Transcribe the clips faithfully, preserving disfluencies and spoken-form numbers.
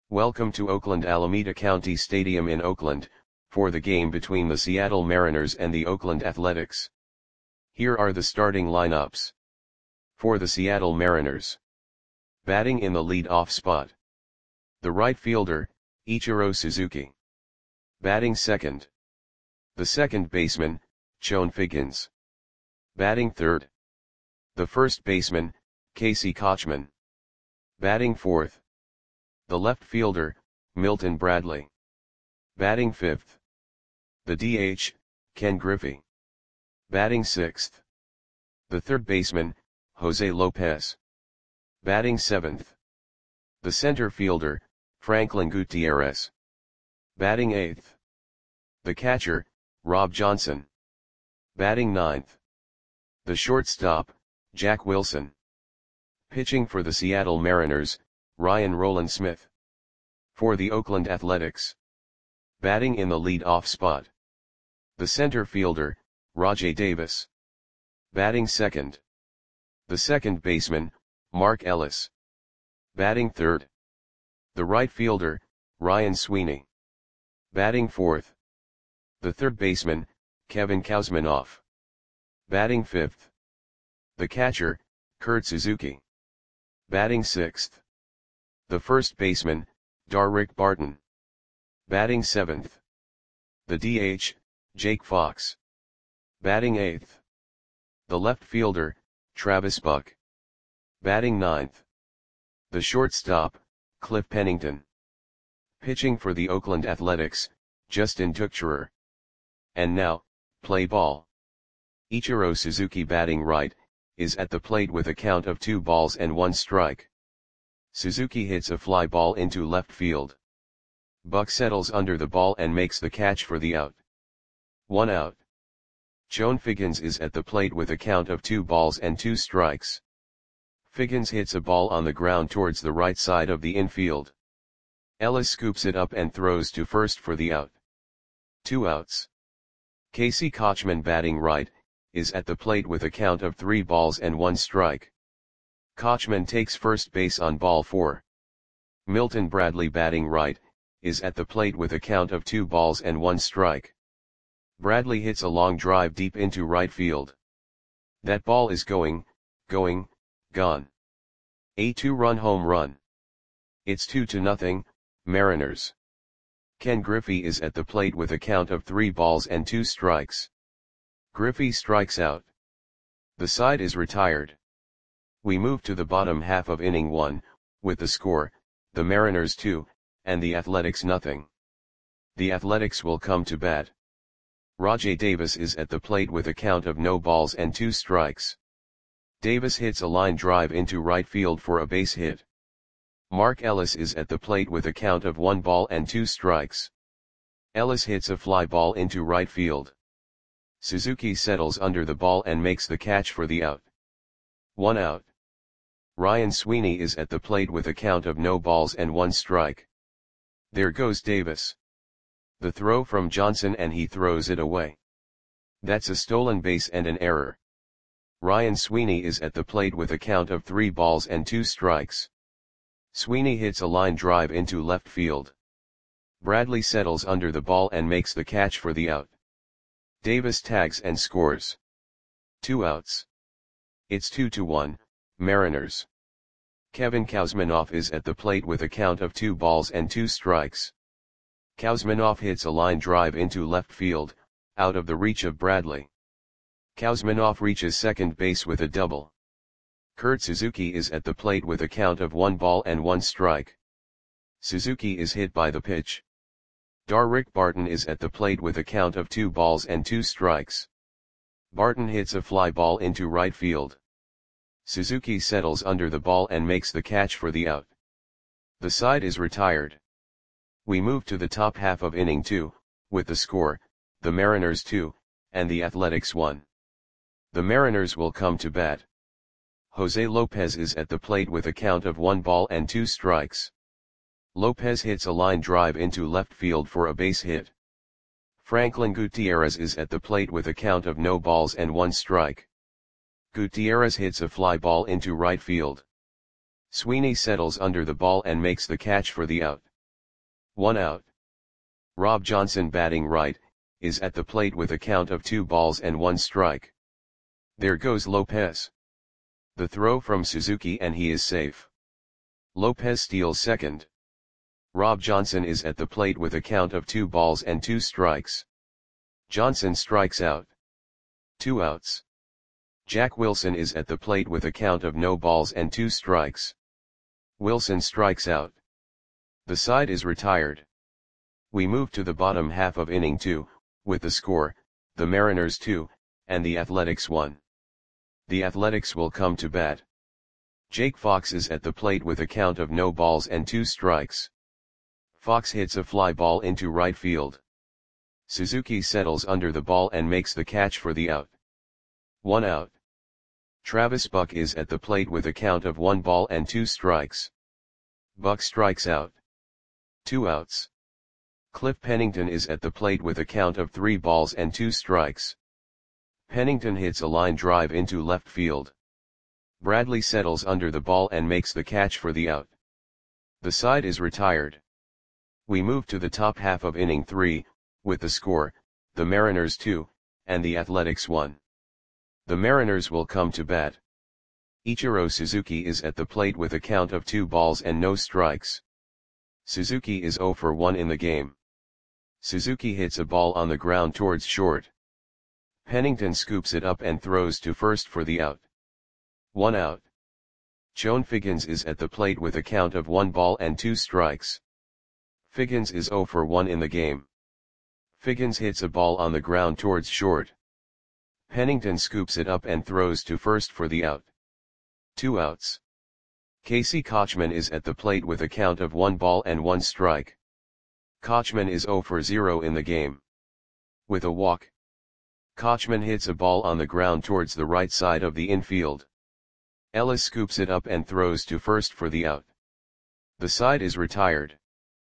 Welcome to Oakland Alameda County Stadium in Oakland, for the game between the Seattle Mariners and the Oakland Athletics. Here are the starting lineups. For the Seattle Mariners. Batting in the lead-off spot. The right fielder, Ichiro Suzuki. Batting second. The second baseman, Chone Figgins. Batting third. The first baseman, Casey Kotchman. Batting fourth. The left fielder, Milton Bradley. Batting fifth. The D H, Ken Griffey. Batting sixth. The third baseman, Jose Lopez. Batting seventh. The center fielder, Franklin Gutierrez. Batting eighth. The catcher, Rob Johnson. Batting ninth. The shortstop, Jack Wilson. Pitching for the Seattle Mariners, Ryan Rowland-Smith. For the Oakland Athletics. Batting in the lead-off spot. The center fielder, Rajai Davis. Batting second. The second baseman, Mark Ellis. Batting third. The right fielder, Ryan Sweeney. Batting fourth. The third baseman, Kevin Kouzmanoff. Batting fifth. The catcher, Kurt Suzuki. Batting sixth. The first baseman, Darrick Barton. Batting seventh. The D H, Jake Fox. Batting eighth. The left fielder, Travis Buck. Batting ninth. The shortstop, Cliff Pennington. Pitching for the Oakland Athletics, Justin Tuchscherer. And now, play ball. Ichiro Suzuki batting right, is at the plate with a count of two balls and one strike. Suzuki hits a fly ball into left field. Buck settles under the ball and makes the catch for the out. One out. Chone Figgins is at the plate with a count of two balls and two strikes. Figgins hits a ball on the ground towards the right side of the infield. Ellis scoops it up and throws to first for the out. Two outs. Casey Kotchman batting right, is at the plate with a count of three balls and one strike. Kotchman takes first base on ball four. Milton Bradley batting right, is at the plate with a count of two balls and one strike. Bradley hits a long drive deep into right field. That ball is going, going, gone. A two-run home run. It's two to nothing, Mariners. Ken Griffey is at the plate with a count of three balls and two strikes. Griffey strikes out. The side is retired. We move to the bottom half of inning one, with the score, the Mariners two, and the Athletics nothing. The Athletics will come to bat. Rajai Davis is at the plate with a count of no balls and two strikes. Davis hits a line drive into right field for a base hit. Mark Ellis is at the plate with a count of one ball and two strikes. Ellis hits a fly ball into right field. Suzuki settles under the ball and makes the catch for the out. One out. Ryan Sweeney is at the plate with a count of no balls and one strike. There goes Davis. The throw from Johnson and he throws it away. That's a stolen base and an error. Ryan Sweeney is at the plate with a count of three balls and two strikes. Sweeney hits a line drive into left field. Bradley settles under the ball and makes the catch for the out. Davis tags and scores. Two outs. It's two to one, Mariners. Kevin Kouzmanoff is at the plate with a count of two balls and two strikes. Kouzmanoff hits a line drive into left field, out of the reach of Bradley. Kouzmanoff reaches second base with a double. Kurt Suzuki is at the plate with a count of one ball and one strike. Suzuki is hit by the pitch. Darrick Barton is at the plate with a count of two balls and two strikes. Barton hits a fly ball into right field. Suzuki settles under the ball and makes the catch for the out. The side is retired. We move to the top half of inning two, with the score, the Mariners two, and the Athletics one. The Mariners will come to bat. Jose Lopez is at the plate with a count of one ball and two strikes. Lopez hits a line drive into left field for a base hit. Franklin Gutierrez is at the plate with a count of no balls and one strike. Gutierrez hits a fly ball into right field. Sweeney settles under the ball and makes the catch for the out. One out. Rob Johnson, batting right, is at the plate with a count of two balls and one strike. There goes Lopez. The throw from Suzuki and he is safe. Lopez steals second. Rob Johnson is at the plate with a count of two balls and two strikes. Johnson strikes out. Two outs. Jack Wilson is at the plate with a count of no balls and two strikes. Wilson strikes out. The side is retired. We move to the bottom half of inning two, with the score, the Mariners two, and the Athletics one. The Athletics will come to bat. Jake Fox is at the plate with a count of no balls and two strikes. Fox hits a fly ball into right field. Suzuki settles under the ball and makes the catch for the out. One out. Travis Buck is at the plate with a count of one ball and two strikes. Buck strikes out. Two outs. Cliff Pennington is at the plate with a count of three balls and two strikes. Pennington hits a line drive into left field. Bradley settles under the ball and makes the catch for the out. The side is retired. We move to the top half of inning three, with the score, the Mariners two, and the Athletics one. The Mariners will come to bat. Ichiro Suzuki is at the plate with a count of two balls and no strikes. Suzuki is zero for one in the game. Suzuki hits a ball on the ground towards short. Pennington scoops it up and throws to first for the out. One out. Chone Figgins is at the plate with a count of one ball and two strikes. Figgins is zero for one in the game. Figgins hits a ball on the ground towards short. Pennington scoops it up and throws to first for the out. Two outs. Casey Kochman is at the plate with a count of one ball and one strike. Kochman is zero for zero in the game. With a walk. Kochman hits a ball on the ground towards the right side of the infield. Ellis scoops it up and throws to first for the out. The side is retired.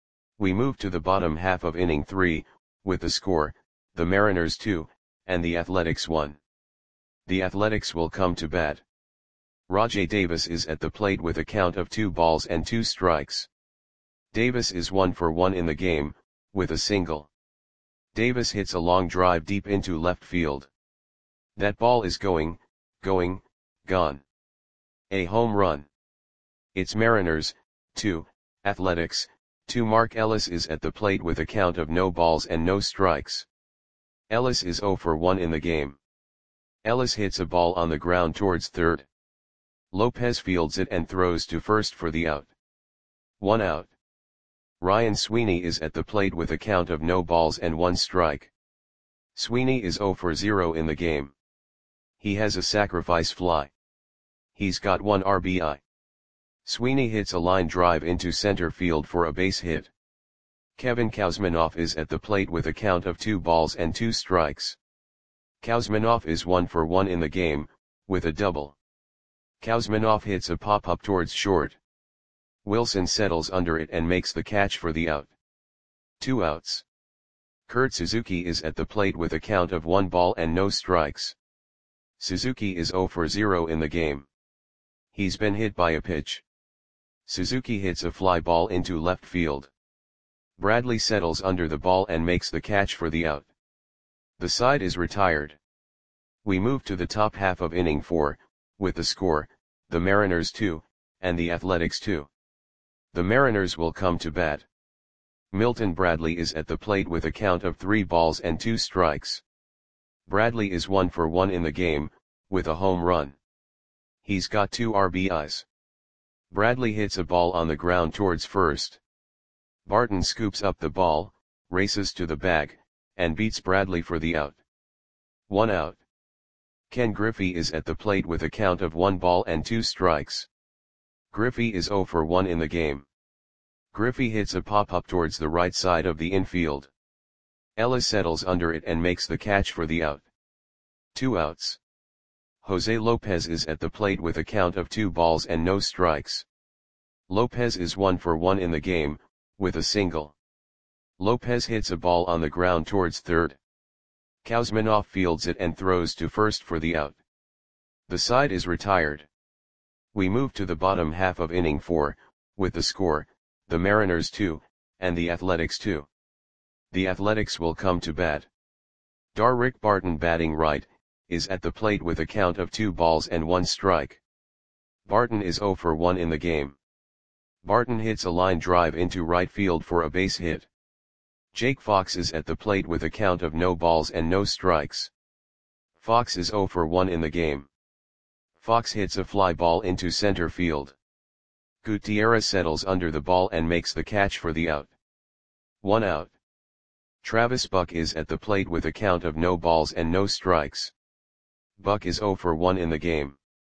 We move to the bottom half of inning three, with the score, the Mariners two, and the Athletics one. The Athletics will come to bat. Rajai Davis is at the plate with a count of two balls and two strikes. Davis is one for one in the game, with a single. Davis hits a long drive deep into left field. That ball is going, going, gone. A home run. It's Mariners, two, Athletics, two. Mark Ellis is at the plate with a count of no balls and no strikes. Ellis is zero for one in the game. Ellis hits a ball on the ground towards third. Lopez fields it and throws to first for the out. One out. Ryan Sweeney is at the plate with a count of no balls and one strike. Sweeney is zero for zero in the game. He has a sacrifice fly. He's got one R B I. Sweeney hits a line drive into center field for a base hit. Kevin Kouzmanoff is at the plate with a count of two balls and two strikes. Kouzmanoff is one for one in the game, with a double. Kouzmanoff hits a pop-up towards short. Wilson settles under it and makes the catch for the out. Two outs. Kurt Suzuki is at the plate with a count of one ball and no strikes. Suzuki is zero for zero in the game. He's been hit by a pitch. Suzuki hits a fly ball into left field. Bradley settles under the ball and makes the catch for the out. The side is retired. We move to the top half of inning four, with the score, the Mariners two, and the Athletics two. The Mariners will come to bat. Milton Bradley is at the plate with a count of three balls and two strikes. Bradley is one for one in the game, with a home run. He's got two R B Is. Bradley hits a ball on the ground towards first. Barton scoops up the ball, races to the bag, and beats Bradley for the out. One out. Ken Griffey is at the plate with a count of one ball and two strikes. Griffey is zero for one in the game. Griffey hits a pop-up towards the right side of the infield. Ellis settles under it and makes the catch for the out. Two outs. Jose Lopez is at the plate with a count of two balls and no strikes. Lopez is one for one in the game, with a single. Lopez hits a ball on the ground towards third. Kouzmanoff fields it and throws to first for the out. The side is retired. We move to the bottom half of inning four, with the score, the Mariners two, and the Athletics two. The Athletics will come to bat. Darrick Barton batting right, is at the plate with a count of two balls and one strike. Barton is zero for one in the game. Barton hits a line drive into right field for a base hit. Jake Fox is at the plate with a count of no balls and no strikes. Fox is zero for one in the game. Fox hits a fly ball into center field. Gutierrez settles under the ball and makes the catch for the out. One out. Travis Buck is at the plate with a count of no balls and no strikes. Buck is zero for one in the game.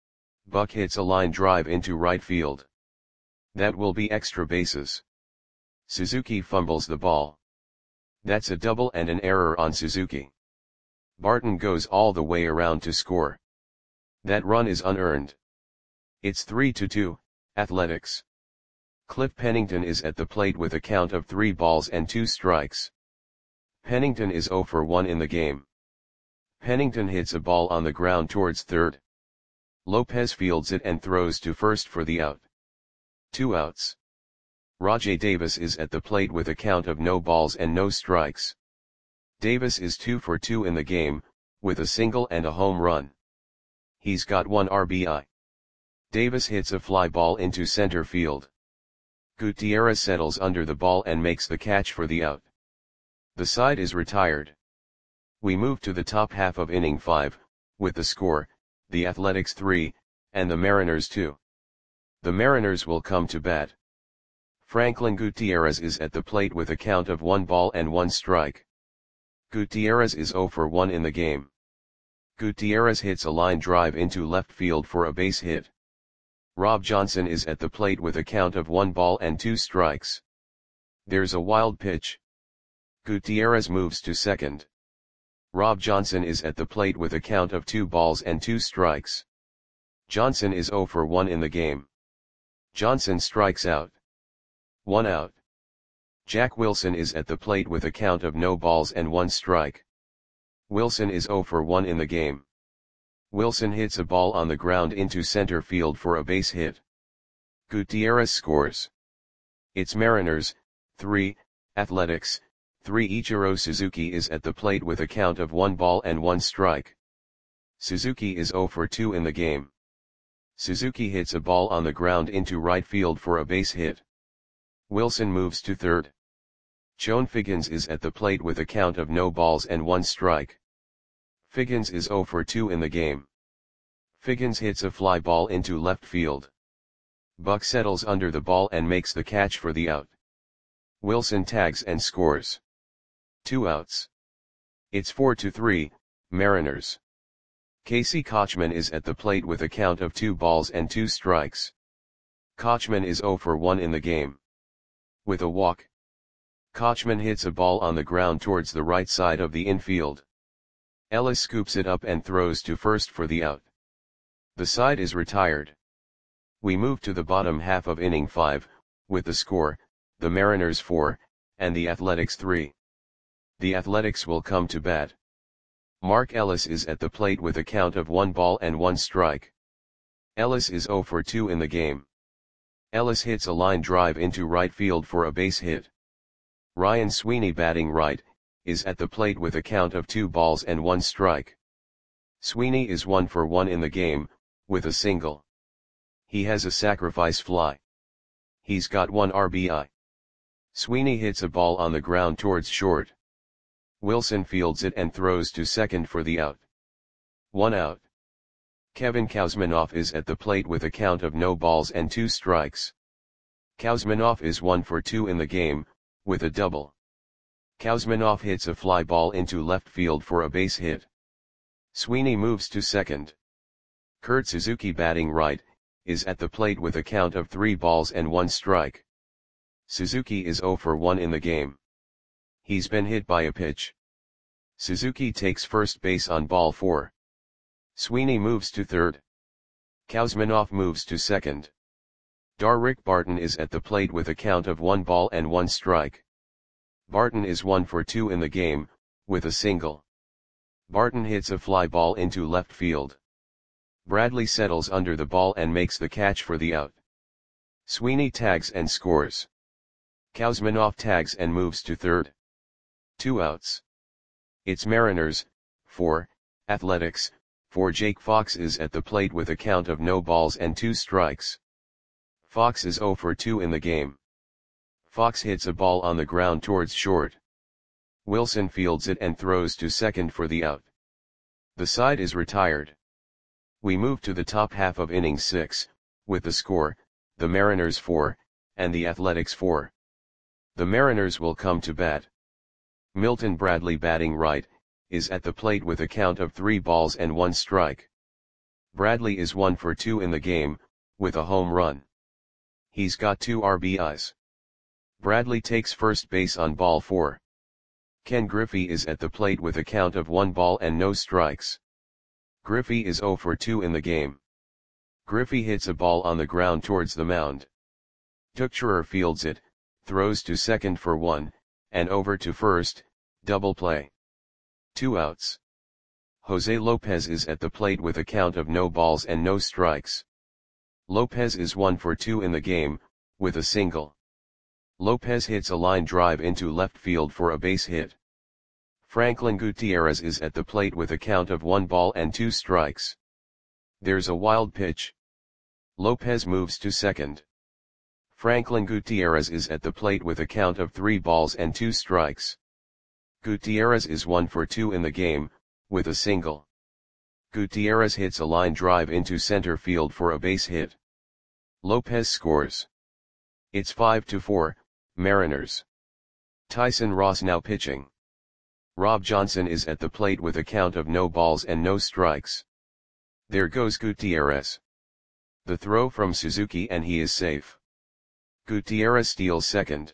Buck hits a line drive into right field. That will be extra bases. Suzuki fumbles the ball. That's a double and an error on Suzuki. Barton goes all the way around to score. That run is unearned. It's three to two, Athletics. Cliff Pennington is at the plate with a count of three balls and two strikes. Pennington is zero for one in the game. Pennington hits a ball on the ground towards third. Lopez fields it and throws to first for the out. Two outs. Rajai Davis is at the plate with a count of no balls and no strikes. Davis is two for two in the game, with a single and a home run. He's got one R B I. Davis hits a fly ball into center field. Gutierrez settles under the ball and makes the catch for the out. The side is retired. We move to the top half of inning five, with the score, the Athletics three, and the Mariners two. The Mariners will come to bat. Franklin Gutierrez is at the plate with a count of one ball and one strike. Gutierrez is zero for one in the game. Gutierrez hits a line drive into left field for a base hit. Rob Johnson is at the plate with a count of one ball and two strikes. There's a wild pitch. Gutierrez moves to second. Rob Johnson is at the plate with a count of two balls and two strikes. Johnson is zero for one in the game. Johnson strikes out. One out. Jack Wilson is at the plate with a count of no balls and one strike. Wilson is zero for one in the game. Wilson hits a ball on the ground into center field for a base hit. Gutierrez scores. It's Mariners, three, Athletics, three. Ichiro Suzuki is at the plate with a count of one ball and one strike. Suzuki is zero for two in the game. Suzuki hits a ball on the ground into right field for a base hit. Wilson moves to third. Chone Figgins is at the plate with a count of no balls and one strike. Figgins is zero for two in the game. Figgins hits a fly ball into left field. Buck settles under the ball and makes the catch for the out. Wilson tags and scores. Two outs. It's four to three, Mariners. Casey Kotchman is at the plate with a count of two balls and two strikes. Kotchman is zero for one in the game. With a walk. Kotchman hits a ball on the ground towards the right side of the infield. Ellis scoops it up and throws to first for the out. The side is retired. We move to the bottom half of inning five, with the score, the Mariners four, and the Athletics three. The Athletics will come to bat. Mark Ellis is at the plate with a count of one ball and one strike. Ellis is zero for two in the game. Ellis hits a line drive into right field for a base hit. Ryan Sweeney batting right, is at the plate with a count of two balls and one strike. Sweeney is one for one in the game, with a single. He has a sacrifice fly. He's got one R B I. Sweeney hits a ball on the ground towards short. Wilson fields it and throws to second for the out. One out. Kevin Kouzmanoff is at the plate with a count of no balls and two strikes. Kouzmanoff is one for two in the game, with a double. Kouzmanoff hits a fly ball into left field for a base hit. Sweeney moves to second. Kurt Suzuki batting right, is at the plate with a count of three balls and one strike. Suzuki is zero for one in the game. He's been hit by a pitch. Suzuki takes first base on ball four. Sweeney moves to third. Kouzmanoff moves to second. Darrick Barton is at the plate with a count of one ball and one strike. Barton is one for two in the game, with a single. Barton hits a fly ball into left field. Bradley settles under the ball and makes the catch for the out. Sweeney tags and scores. Kuzminoff tags and moves to third. Two outs. It's Mariners, four, Athletics, four. Jake Fox is at the plate with a count of no balls and two strikes. Fox is oh for two in the game. Fox hits a ball on the ground towards short. Wilson fields it and throws to second for the out. The side is retired. We move to the top half of inning six, with the score, the Mariners four, and the Athletics four. The Mariners will come to bat. Milton Bradley, batting right, is at the plate with a count of three balls and one strike. Bradley is one for two in the game, with a home run. He's got two R B Is. Bradley takes first base on ball four. Ken Griffey is at the plate with a count of one ball and no strikes. Griffey is oh for two in the game. Griffey hits a ball on the ground towards the mound. Tuchscherer fields it, throws to second for one, and over to first, double play. Two outs. Jose Lopez is at the plate with a count of no balls and no strikes. Lopez is one for two in the game, with a single. Lopez hits a line drive into left field for a base hit. Franklin Gutierrez is at the plate with a count of one ball and two strikes. There's a wild pitch. Lopez moves to second. Franklin Gutierrez is at the plate with a count of three balls and two strikes. Gutierrez is one for two in the game, with a single. Gutierrez hits a line drive into center field for a base hit. Lopez scores. It's five to four, Mariners. Tyson Ross now pitching. Rob Johnson is at the plate with a count of no balls and no strikes. There goes Gutierrez. The throw from Suzuki and he is safe. Gutierrez steals second.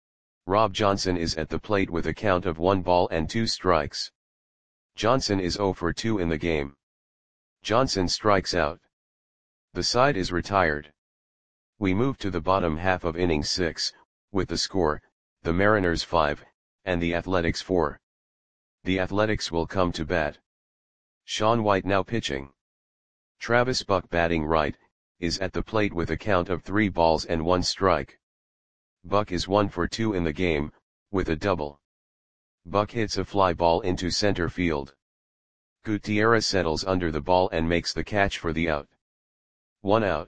Rob Johnson is at the plate with a count of one ball and two strikes. Johnson is oh for two in the game. Johnson strikes out. The side is retired. We move to the bottom half of inning six, with the score, the Mariners five, and the Athletics four. The Athletics will come to bat. Sean White now pitching. Travis Buck, batting right, is at the plate with a count of three balls and one strike. Buck is one for two in the game, with a double. Buck hits a fly ball into center field. Gutierrez settles under the ball and makes the catch for the out. One out.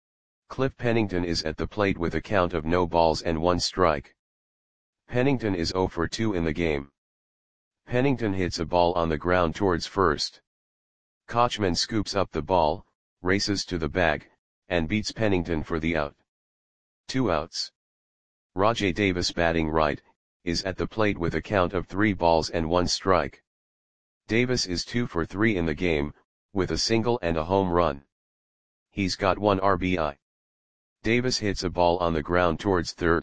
Cliff Pennington is at the plate with a count of no balls and one strike. Pennington is oh for two in the game. Pennington hits a ball on the ground towards first. Kochman scoops up the ball, races to the bag, and beats Pennington for the out. Two outs. Rajai Davis, batting right, is at the plate with a count of three balls and one strike. Davis is two for three in the game, with a single and a home run. He's got one R B I. Davis hits a ball on the ground towards third.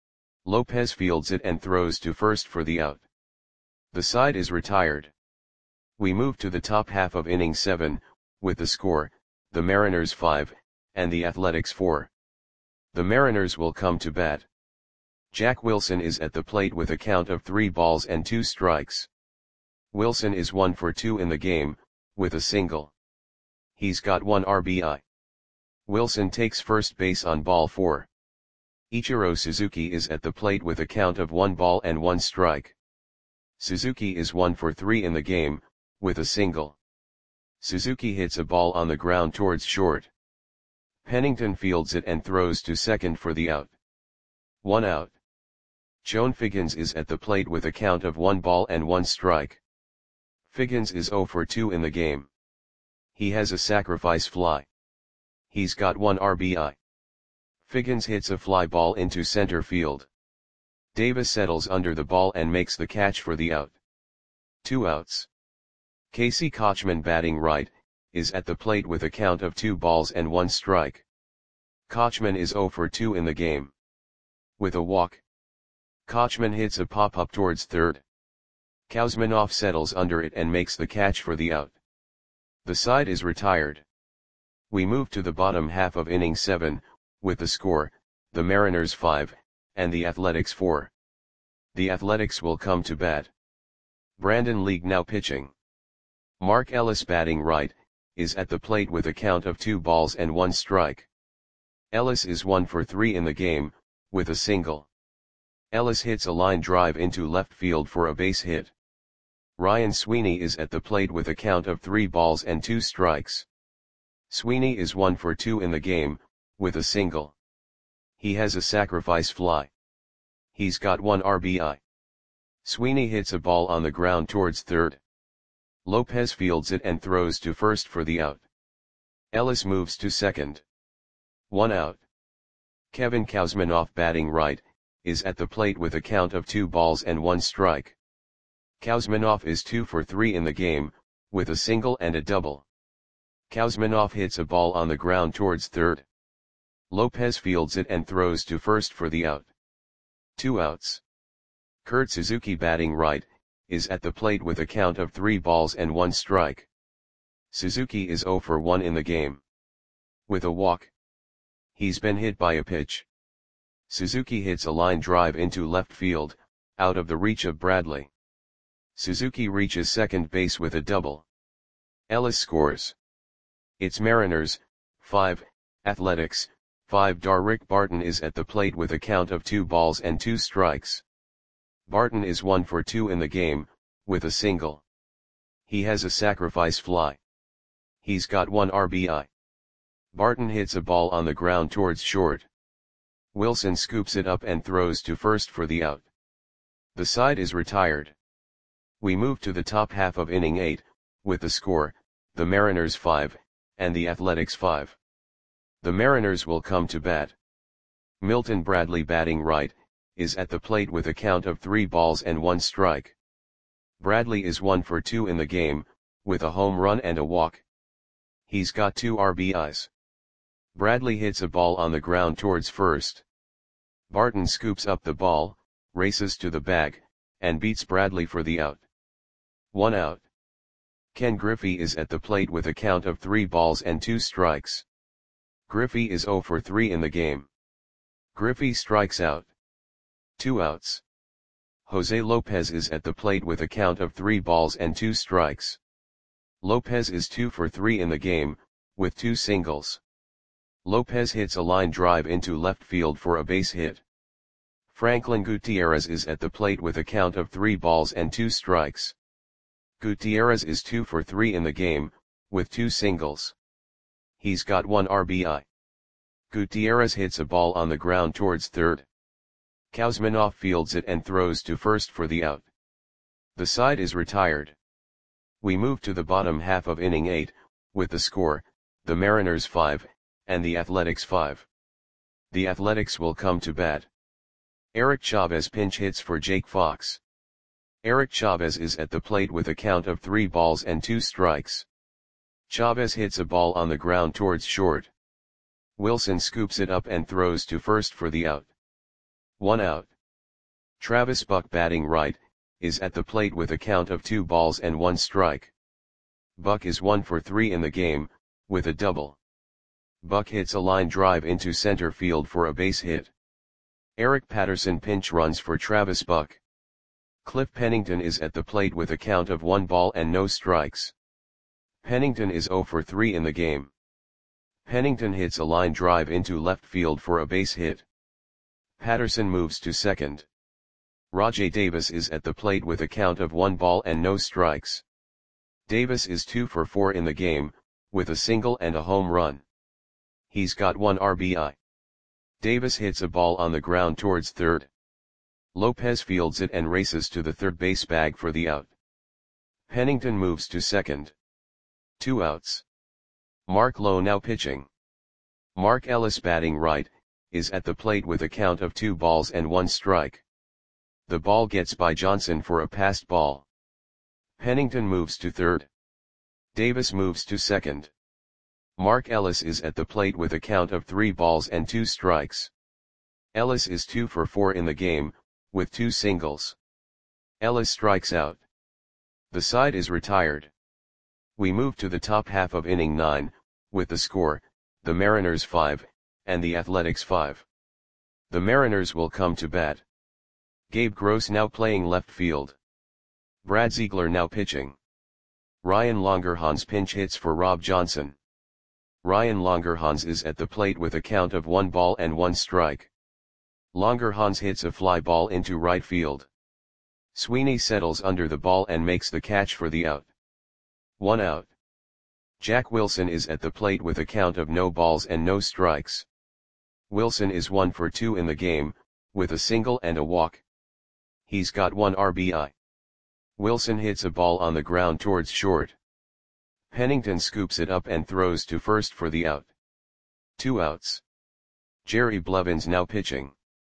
Lopez fields it and throws to first for the out. The side is retired. We move to the top half of inning seven, with the score, the Mariners five, and the Athletics four. The Mariners will come to bat. Jack Wilson is at the plate with a count of three balls and two strikes. Wilson is one for two in the game, with a single. He's got one R B I. Wilson takes first base on ball four. Ichiro Suzuki is at the plate with a count of one ball and one strike. Suzuki is one for three in the game, with a single. Suzuki hits a ball on the ground towards short. Pennington fields it and throws to second for the out. One out. Joan Figgins is at the plate with a count of one ball and one strike. Figgins is oh for two in the game. He has a sacrifice fly. He's got one R B I. Figgins hits a fly ball into center field. Davis settles under the ball and makes the catch for the out. Two outs. Casey Kochman, batting right, is at the plate with a count of two balls and one strike. Kochman is oh for two in the game. With a walk. Kochman hits a pop-up towards third. Kuzminoff settles under it and makes the catch for the out. The side is retired. We move to the bottom half of inning seven, with the score, the Mariners five, and the Athletics four. The Athletics will come to bat. Brandon League now pitching. Mark Ellis, batting right, is at the plate with a count of two balls and one strike. Ellis is one for three in the game, with a single. Ellis hits a line drive into left field for a base hit. Ryan Sweeney is at the plate with a count of three balls and two strikes. Sweeney is one for two in the game, with a single. He has a sacrifice fly. He's got one R B I. Sweeney hits a ball on the ground towards third. Lopez fields it and throws to first for the out. Ellis moves to second. One out. Kevin Kouzmanoff, batting right, is at the plate with a count of two balls and one strike. Kouzmanoff is two for three in the game, with a single and a double. Kouzmanoff hits a ball on the ground towards third. Lopez fields it and throws to first for the out. Two outs. Kurt Suzuki, batting right, is at the plate with a count of three balls and one strike. Suzuki is zero for one in the game. With a walk. He's been hit by a pitch. Suzuki hits a line drive into left field, out of the reach of Bradley. Suzuki reaches second base with a double. Ellis scores. It's Mariners, five, Athletics, five. Rick Barton is at the plate with a count of two balls and two strikes. Barton is one for two in the game, with a single. He has a sacrifice fly. He's got one R B I. Barton hits a ball on the ground towards short. Wilson scoops it up and throws to first for the out. The side is retired. We move to the top half of inning eight, with the score, the Mariners five, and the Athletics five. The Mariners will come to bat. Milton Bradley, batting right, is at the plate with a count of three balls and one strike. Bradley is one for two in the game, with a home run and a walk. He's got two R B Is. Bradley hits a ball on the ground towards first. Barton scoops up the ball, races to the bag, and beats Bradley for the out. One out. Ken Griffey is at the plate with a count of three balls and two strikes. Griffey is zero for three in the game. Griffey strikes out. Two outs. Jose Lopez is at the plate with a count of three balls and two strikes. Lopez is two for three in the game, with two singles. Lopez hits a line drive into left field for a base hit. Franklin Gutierrez is at the plate with a count of three balls and two strikes. Gutierrez is two for three in the game, with two singles. He's got one R B I. Gutierrez hits a ball on the ground towards third. Kouzmanoff fields it and throws to first for the out. The side is retired. We move to the bottom half of inning eight, with the score, the Mariners five, and the Athletics five. The Athletics will come to bat. Eric Chavez pinch hits for Jake Fox. Eric Chavez is at the plate with a count of three balls and two strikes. Chavez hits a ball on the ground towards short. Wilson scoops it up and throws to first for the out. One out. Travis Buck, batting right, is at the plate with a count of two balls and one strike. Buck is one for three in the game, with a double. Buck hits a line drive into center field for a base hit. Eric Patterson pinch runs for Travis Buck. Cliff Pennington is at the plate with a count of one ball and no strikes. Pennington is zero for three in the game. Pennington hits a line drive into left field for a base hit. Patterson moves to second. Rajai Davis is at the plate with a count of one ball and no strikes. Davis is two for four in the game, with a single and a home run. He's got one R B I. Davis hits a ball on the ground towards third. Lopez fields it and races to the third base bag for the out. Pennington moves to second. Two outs. Mark Lowe now pitching. Mark Ellis, batting right, is at the plate with a count of two balls and one strike. The ball gets by Johnson for a passed ball. Pennington moves to third. Davis moves to second. Mark Ellis is at the plate with a count of three balls and two strikes. Ellis is two for four in the game, with two singles. Ellis strikes out. The side is retired. We move to the top half of inning nine, with the score, the Mariners five, and the Athletics five. The Mariners will come to bat. Gabe Gross now playing left field. Brad Ziegler now pitching. Ryan Longerhans pinch hits for Rob Johnson. Ryan Longerhans is at the plate with a count of one ball and one strike. Langerhans hits a fly ball into right field. Sweeney settles under the ball and makes the catch for the out. One out. Jack Wilson is at the plate with a count of no balls and no strikes. Wilson is one for two in the game, with a single and a walk. He's got one R B I. Wilson hits a ball on the ground towards short. Pennington scoops it up and throws to first for the out. Two outs. Jerry Blevins now pitching.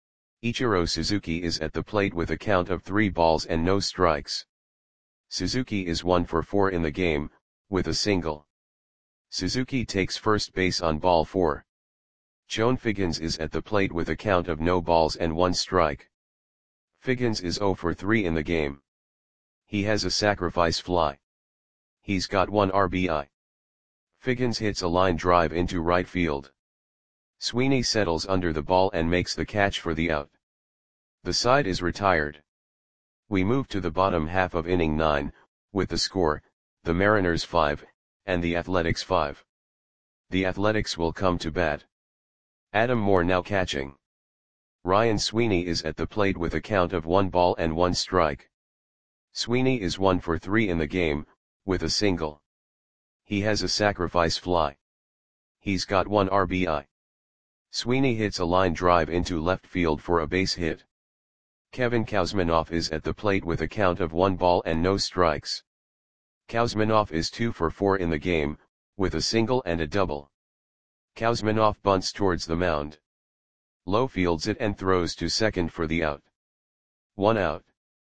Ichiro Suzuki is at the plate with a count of three balls and no strikes. Suzuki is one for four in the game, with a single. Suzuki takes first base on ball four. Joan Figgins is at the plate with a count of no balls and one strike. Figgins is zero for three in the game. He has a sacrifice fly. He's got one R B I. Figgins hits a line drive into right field. Sweeney settles under the ball and makes the catch for the out. The side is retired. We move to the bottom half of inning nine, with the score, the Mariners five, and the Athletics five. The Athletics will come to bat. Adam Moore now catching. Ryan Sweeney is at the plate with a count of one ball and one strike. Sweeney is one for three in the game, with a single. He has a sacrifice fly. He's got one R B I. Sweeney hits a line drive into left field for a base hit. Kevin Kouzmanoff is at the plate with a count of one ball and no strikes. Kouzmanoff is two for four in the game, with a single and a double. Kouzmanoff bunts towards the mound. Low fields it and throws to second for the out. One out.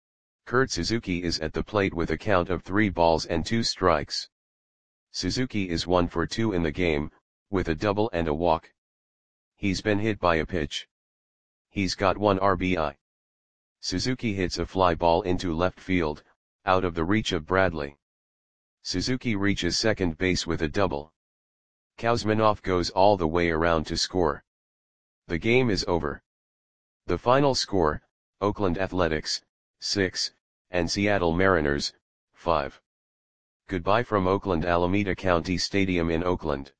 Kurt Suzuki is at the plate with a count of three balls and two strikes. Suzuki is one for two in the game, with a double and a walk. He's been hit by a pitch. He's got one R B I. Suzuki hits a fly ball into left field, out of the reach of Bradley. Suzuki reaches second base with a double. Kouzmanoff goes all the way around to score. The game is over. The final score, Oakland Athletics, six, and Seattle Mariners, five. Goodbye from Oakland Alameda County Stadium in Oakland.